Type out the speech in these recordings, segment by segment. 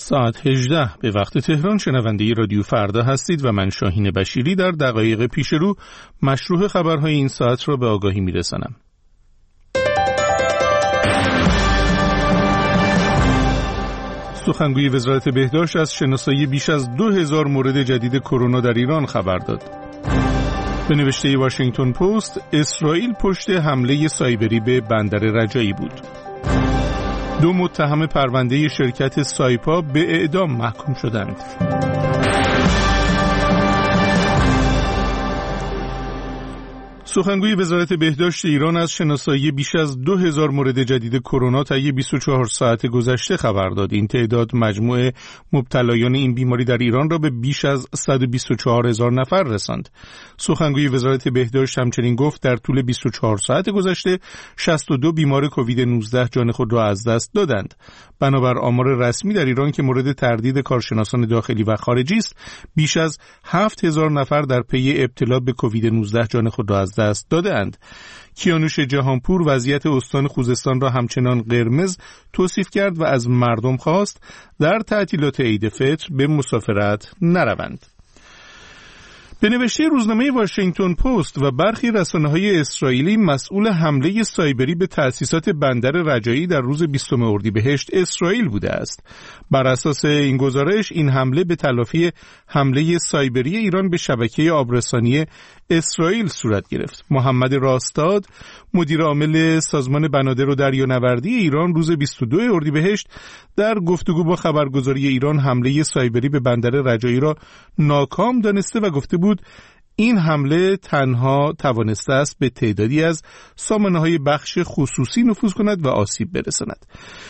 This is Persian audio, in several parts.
ساعت 18 به وقت تهران شنونده رادیو فردا هستید و من شاهین بشیری در دقایق پیش رو مشروع خبرهای این ساعت را به آگاهی میرسانم. سخنگوی وزارت بهداشت از شناسایی بیش از 2000 مورد جدید کرونا در ایران خبر داد. به نوشته واشنگتن پست، اسرائیل پشت حمله سایبری به بندر رجایی بود. 2 متهم پرونده شرکت سایپا به اعدام محکوم شدند. سخنگوی وزارت بهداشت ایران از شناسایی بیش از 2000 مورد جدید کرونا طی 24 ساعت گذشته خبر داد. این تعداد مجموع مبتلایان این بیماری در ایران را به بیش از 124000 نفر رساند. سخنگوی وزارت بهداشت همچنین گفت در طول 24 ساعت گذشته 62 بیمار کووید 19 جان خود را از دست دادند. بنابر آمار رسمی در ایران که مورد تردید کارشناسان داخلی و خارجی است، بیش از 7000 نفر در پی ابتلا به کووید 19 جان خود را از دست دادند. کیانوش جهانپور وضعیت استان خوزستان را همچنان قرمز توصیف کرد و از مردم خواست در تعطیلات عید فطر به مسافرت نروند. به نوشته روزنامه واشنگتن پست و برخی رسانه‌های اسرائیلی، مسئول حمله سایبری به تأسیسات بندر رجایی در روز 20 اردیبهشت اسرائیل بوده است. بر اساس این گزارش، این حمله به تلافی حمله سایبری ایران به شبکه آبرسانی اسرائیل صورت گرفت. محمد راستاد، مدیر عامل سازمان بنادر و دریانوردی ایران، روز 22 اردیبهشت در گفتگو با خبرگزاری ایران حمله سایبری به بندر رجایی را ناکام دانسته و گفته بود این حمله تنها توانسته است به تعدادی از سامانه‌های بخش خصوصی نفوذ کند و آسیب برساند.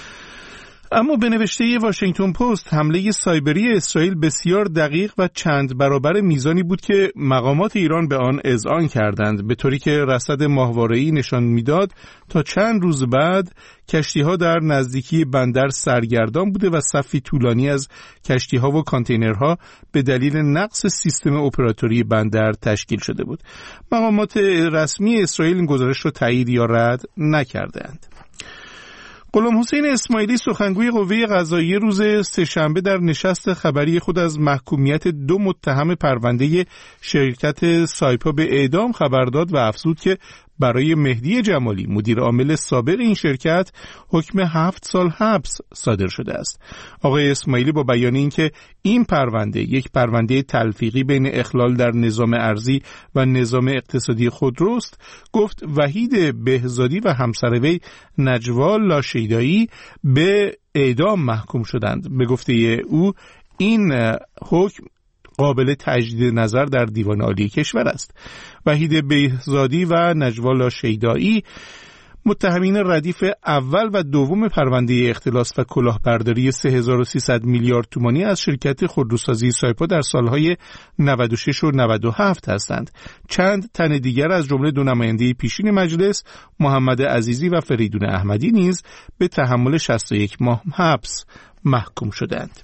اما به نوشته واشنگتن پست، حمله سایبری اسرائیل بسیار دقیق و چند برابر میزانی بود که مقامات ایران به آن اذعان کردند، به طوری که رصد ماهواره‌ای نشان میداد تا چند روز بعد کشتی‌ها در نزدیکی بندر سرگردان بوده و صفی طولانی از کشتی‌ها و کانتینرها به دلیل نقص سیستم اپراتوری بندر تشکیل شده بود. مقامات رسمی اسرائیل این گزارش را تایید یا رد نکردند. غلام حسین اسماعیلی، سخنگوی قوه قضاییه، روز سه‌شنبه در نشست خبری خود از محکومیت 2 متهم پرونده شرکت سایپا به اعدام خبر داد و افزود که برای مهدی جمالی، مدیر عامل سابق این شرکت، حکم 7 سال حبس صادر شده است. آقای اسماعیلی با بیان اینکه این پرونده یک پرونده تلفیقی بین اخلال در نظام ارضی و نظام اقتصادی خودروست، گفت وحید بهزادی و همسر وی نجوا لاشیدایی به اعدام محکوم شدند. به گفته او این حکم قابل تجدید نظر در دیوان عالی کشور است. وحید بهزادی و نجوا لاشیدایی متهمین ردیف اول و دوم پرونده اختلاس و کلاهبرداری 3300 میلیارد تومانی از شرکت خودروسازی سایپا در سالهای 96 و 97 هستند. چند تن دیگر از جمله 2 نماینده پیشین مجلس، محمد عزیزی و فریدون احمدی، نیز به تحمل 61 ماه حبس محکوم شدند.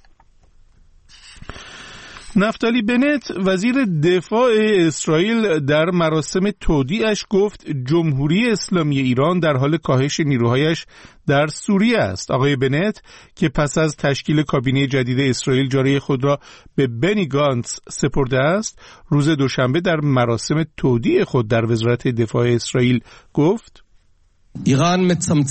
نفتالی بنت، وزیر دفاع اسرائیل، در مراسم تودیعش گفت جمهوری اسلامی ایران در حال کاهش نیروهایش در سوریه است. آقای بنت که پس از تشکیل کابینه جدید اسرائیل جاره خود را به بنی گانتس سپرده است، روز دوشنبه در مراسم تودیع خود در وزارت دفاع اسرائیل گفت ایران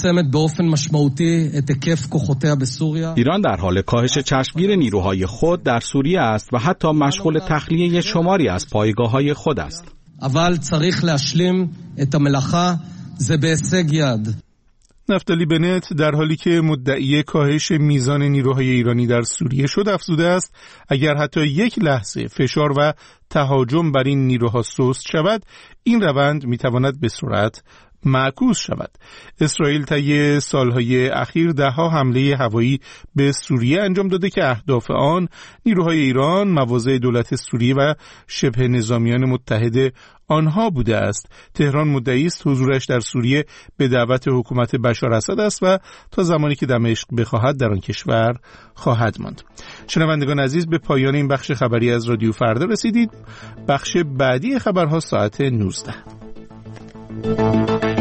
در حال کاهش چشمگیر نیروهای خود در سوریه است و حتی مشغول تخلیه شماری از پایگاه‌های خود است. نفتالی بنت در حالی که مدعی کاهش میزان نیروهای ایرانی در سوریه شد افزوده است اگر حتی یک لحظه فشار و تهاجم بر این نیروها سست شود، این روند میتواند به سرعت معکوس شود. اسرائیل طی سالهای اخیر 10 حمله هوایی به سوریه انجام داده که اهداف آن نیروهای ایران، مواضع دولت سوریه و شبه نظامیان متحد آنها بوده است. تهران مدعی است حضورش در سوریه به دعوت حکومت بشار اسد است و تا زمانی که دمشق بخواهد در آن کشور خواهد ماند. شنوندگان عزیز، به پایان این بخش خبری از رادیو فردا رسیدید. بخش بعدی خبرها ساعت 19.